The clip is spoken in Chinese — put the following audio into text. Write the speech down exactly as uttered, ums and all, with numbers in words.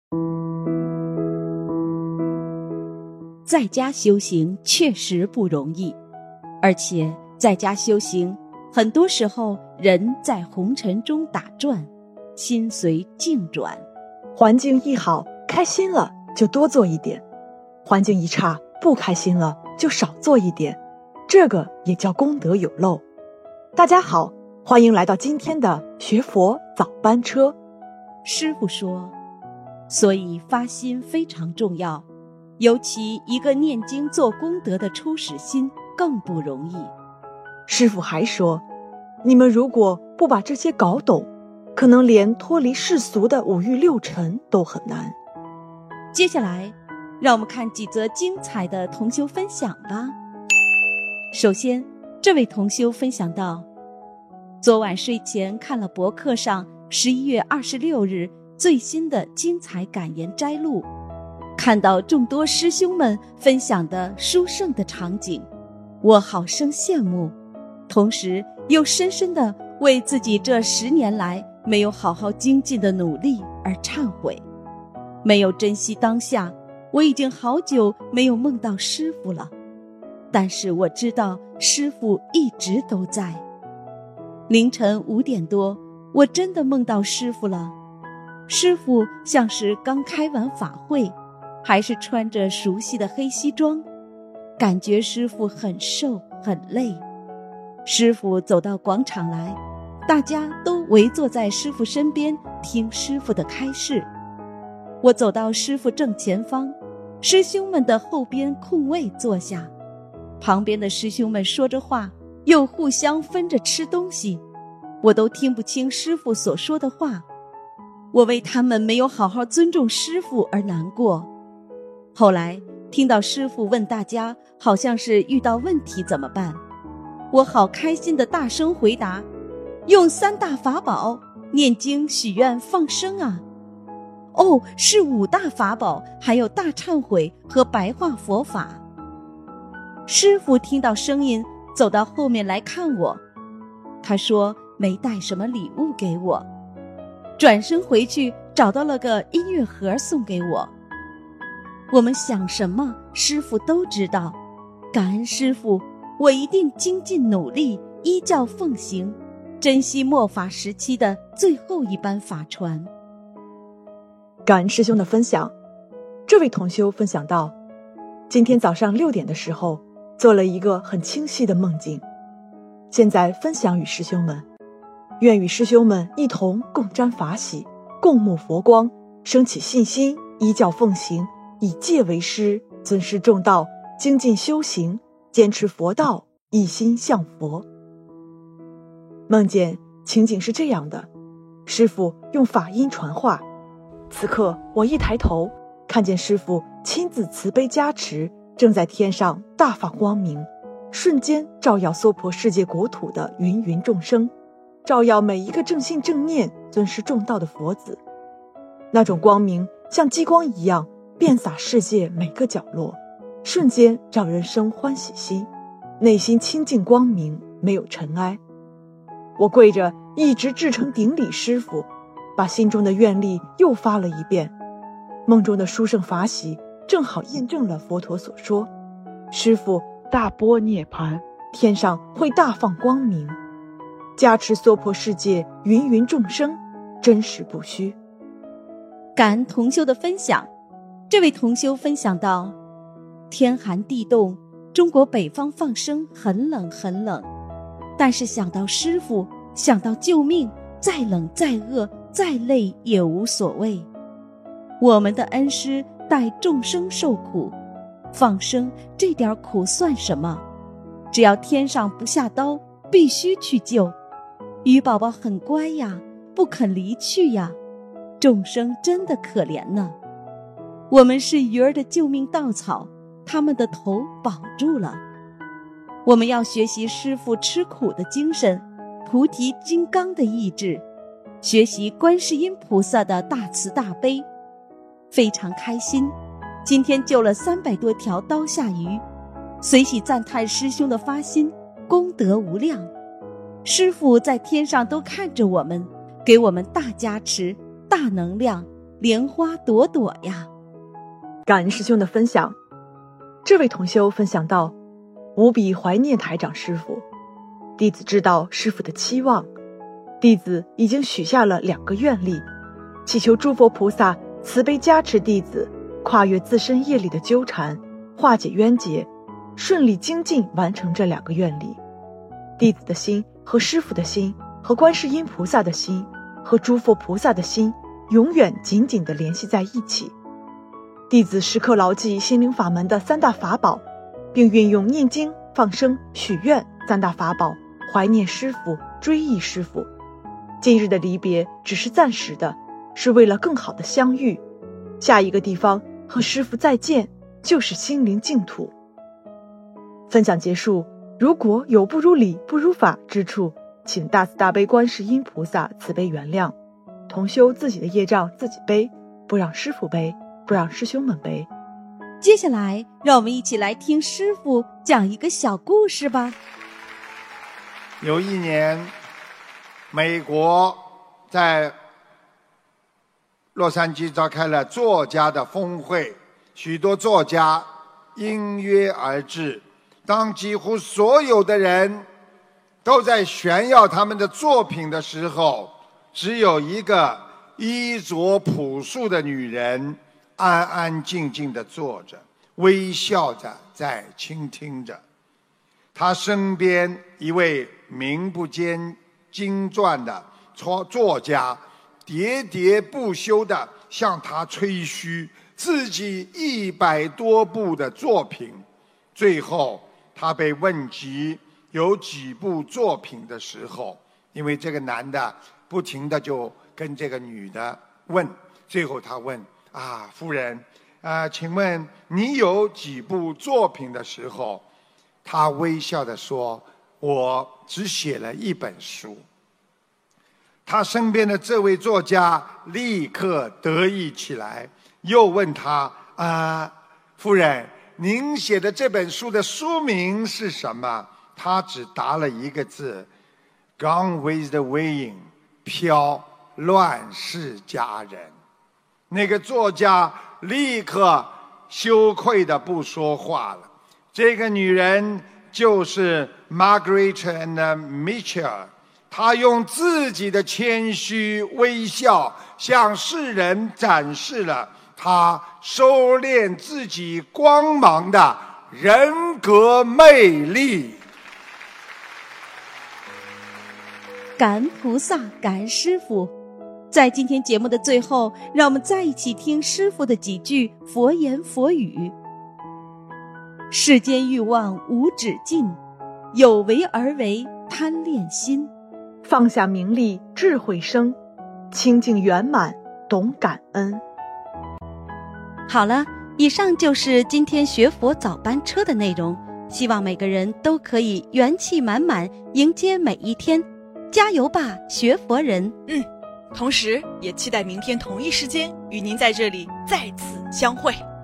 在家修行确实不容易，而且在家修行，很多时候人在红尘中打转，心随境转。 环境一好，开心了就多做一点；环境一差，不开心了就少做一点。这个也叫功德有漏。大家好，欢迎来到今天的学佛早班车。 师父说，所以发心非常重要，尤其一个念经做功德的初始心更不容易。 师父还说，你们如果不把这些搞懂，可能连脱离世俗的五欲六尘都很难。 接下来让我们看几则精彩的同修分享吧。首先，这位同修分享到，昨晚睡前看了博客上十一月二十六日最新的精彩感言摘录，看到众多师兄们分享的殊胜的场景，我好生羡慕，同时又深深地为自己这十年来没有好好精进的努力而忏悔。没有珍惜当下，我已经好久没有梦到师父了，但是我知道师父一直都在。凌晨五点多，我真的梦到师父了。师父像是刚开完法会，还是穿着熟悉的黑西装，感觉师父很瘦很累。师父走到广场来，大家都围坐在师父身边听师父的开示。我走到师父正前方，师兄们的后边空位坐下，旁边的师兄们说着话，又互相分着吃东西，我都听不清师父所说的话。我为他们没有好好尊重师父而难过。后来听到师父问大家好像是遇到问题怎么办，我好开心地大声回答，用三大法宝，念经许愿放生啊。哦，是五大法宝，还有大忏悔和白话佛法。师父听到声音走到后面来看我，他说没带什么礼物给我，转身回去找到了个音乐盒送给我。我们想什么师父都知道，感恩师父，我一定精进努力，依教奉行，珍惜末法时期的最后一班法传。 感恩师兄的分享。这位同修分享到，今天早上六点的时候做了一个很清晰的梦境，现在分享与师兄们，愿与师兄们一同共沾法喜，共沐佛光，升起信心，依教奉行，以戒为师，尊师重道，精进修行，坚持佛道，一心向佛。梦见情景是这样的，师父用法音传话，此刻我一抬头，看见师父亲自慈悲加持，正在天上大放光明，瞬间照耀娑婆世界国土的芸芸众生，照耀每一个正信正念尊师重道的佛子。那种光明像激光一样遍洒世界每个角落，瞬间让人生欢喜心，内心清净光明，没有尘埃。我跪着一直至诚顶礼师父，把心中的愿力又发了一遍。梦中的殊胜法喜正好验证了佛陀所说，师父大般涅槃，天上会大放光明，加持娑婆世界芸芸众生，真实不虚。 感恩同修的分享。这位同修分享到，天寒地冻，中国北方放生很冷很冷，但是想到师父，想到救命，再冷再饿再累也无所谓。我们的恩师带众生受苦，放生这点苦算什么？只要天上不下刀，必须去救。鱼宝宝很乖呀，不肯离去呀，众生真的可怜呢。我们是鱼儿的救命稻草，他们的头保住了。我们要学习师父吃苦的精神，菩提金刚的意志，学习观世音菩萨的大慈大悲。非常开心，今天救了三百多条刀下鱼，随喜赞叹师兄的发心，功德无量。师父在天上都看着我们，给我们大加持、大能量， 莲花朵朵呀。 感恩师兄的分享。这位同修分享到，无比怀念台长师父，弟子知道师父的期望，弟子已经许下了两个愿力，祈求诸佛菩萨慈悲加持弟子，跨越自身业力的纠缠，化解冤结，顺利精进完成这两个愿力。弟子的心和师父的心，和观世音菩萨的心，和诸佛菩萨的心永远紧紧地联系在一起。弟子时刻牢记心灵法门的三大法宝，并运用念经、放生、许愿三大法宝，怀念师父，追忆师父。今日的离别只是暂时的，是为了更好的相遇。下一个地方和师父再见，就是心灵净土。分享结束，如果有不如理、不如法之处，请大慈大悲观世音菩萨慈悲原谅。同修自己的业障自己背，不让师父背，不让师兄们背。 接下来让我们一起来听师父讲一个小故事吧。 有一年，美国在洛杉矶召开了作家的峰会，许多作家应约而至。当几乎所有的人都在炫耀他们的作品的时候，只有一个衣着朴素的女人安安静静地坐着，微笑着在倾听着。她身边一位名不见经传的作家喋喋不休地向她吹嘘自己一百多部的作品。最后他被问及有几部作品的时候，因为这个男的不停地就跟这个女的问，最后他问啊，夫人啊、呃，请问你有几部作品的时候，他微笑地说，我只写了一本书。他身边的这位作家立刻得意起来，又问他啊，夫人，您写的这本书的书名是什么？他只答了一个字 Gone with the wind， 飘，乱世佳人。那个作家立刻羞愧地不说话了。这个女人就是 Margaret and Mitchell， 她用自己的谦虚微笑向世人展示了她收敛自己光芒的人格魅力。 感恩菩萨，感恩师父。在今天节目的最后，让我们再一起听师父的几句佛言佛语。世间欲望无止境，有为而为贪恋心。 放下名利智慧生，清净圆满懂感恩。 好了，以上就是今天学佛早班车的内容，希望每个人都可以元气满满迎接每一天。加油吧，学佛人！ 嗯，同时也期待明天同一时间与您在这里再次相会。